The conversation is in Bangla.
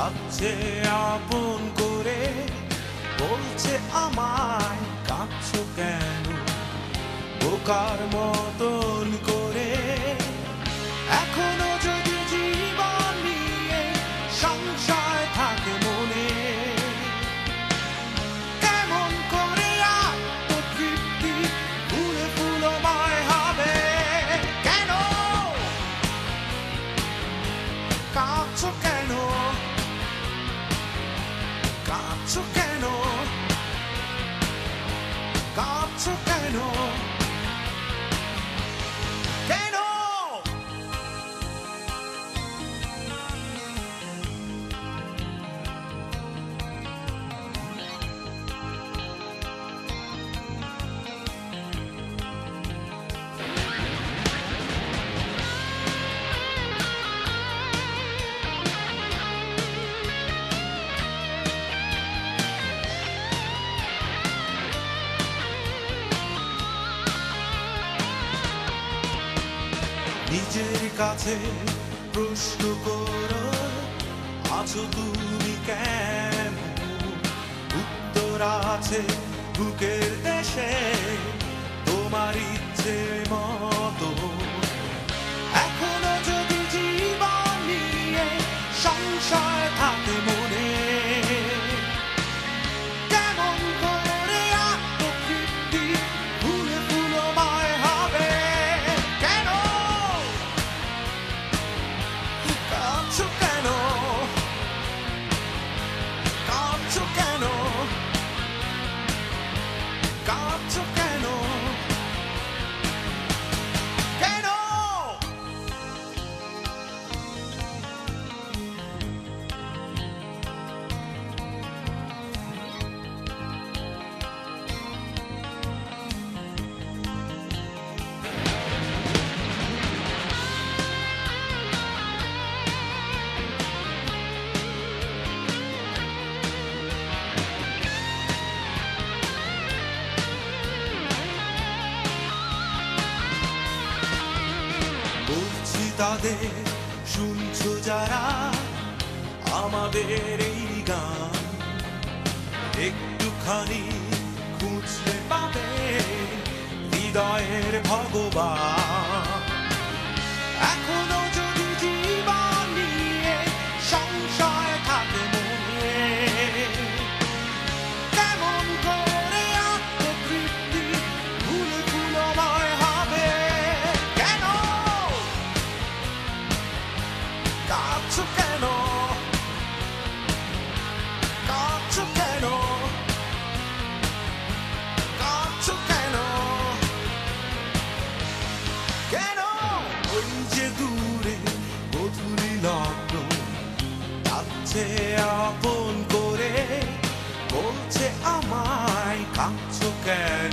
কাছে আপন করে বলছে আমায় কাঁদছো কেন বোকার মতন করে এখনো যদি জীবন নিয়ে সংশয় থাকে মনে কেমন করে আত্মতৃপ্তি ফুলে ফুলময় হবে কেন কাঁদছো কেন কাঁদছো কেন কাঁদছো কেন কেন নিজের কাছে প্রশ্ন করো আছো তুমি কেন উত্তর আছে বুকের দেশে তোমার ইচ্ছে মতো এখনো যদি জীবন নিয়ে সংশয় থাকে মনে কেমন করে আত্মতৃপ্তি ফুলে ফুলময় হবে কেন কাঁদছো কেন কাঁদছো কেন কাঁদছো কেন কেন বলছি তাদের শুনছো যারা আমাদের এই গান একটুখানি খুঁজলে পাবে হৃদয়ের ভগবান এখনো যদি জীবন নিয়ে সংশয় থাকে মনে কেমন করে আত্মতৃপ্তি ফুলে ফুলময় হবে কেন কাঁদছো কেন কাঁদছো কেন কাঁদছো কেন কেন ওই যে দূরে গধূলি লগ্ন যাচ্ছে আপন করে বলছে আমায় কাঁদছো কেন